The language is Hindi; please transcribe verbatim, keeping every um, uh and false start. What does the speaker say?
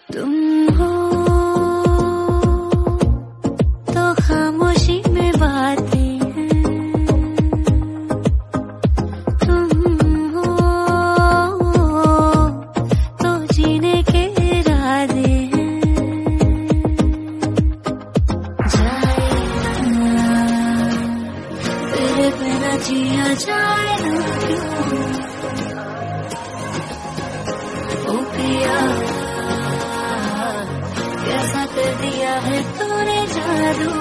तुम हो तो खामोशी में बातें हैं, तुम हो तो जीने के इरादे हैं। जाए ना तेरे बिना जिया जाए ना क्यों ओ पिया, कैसा कर दिया है तूने जादू।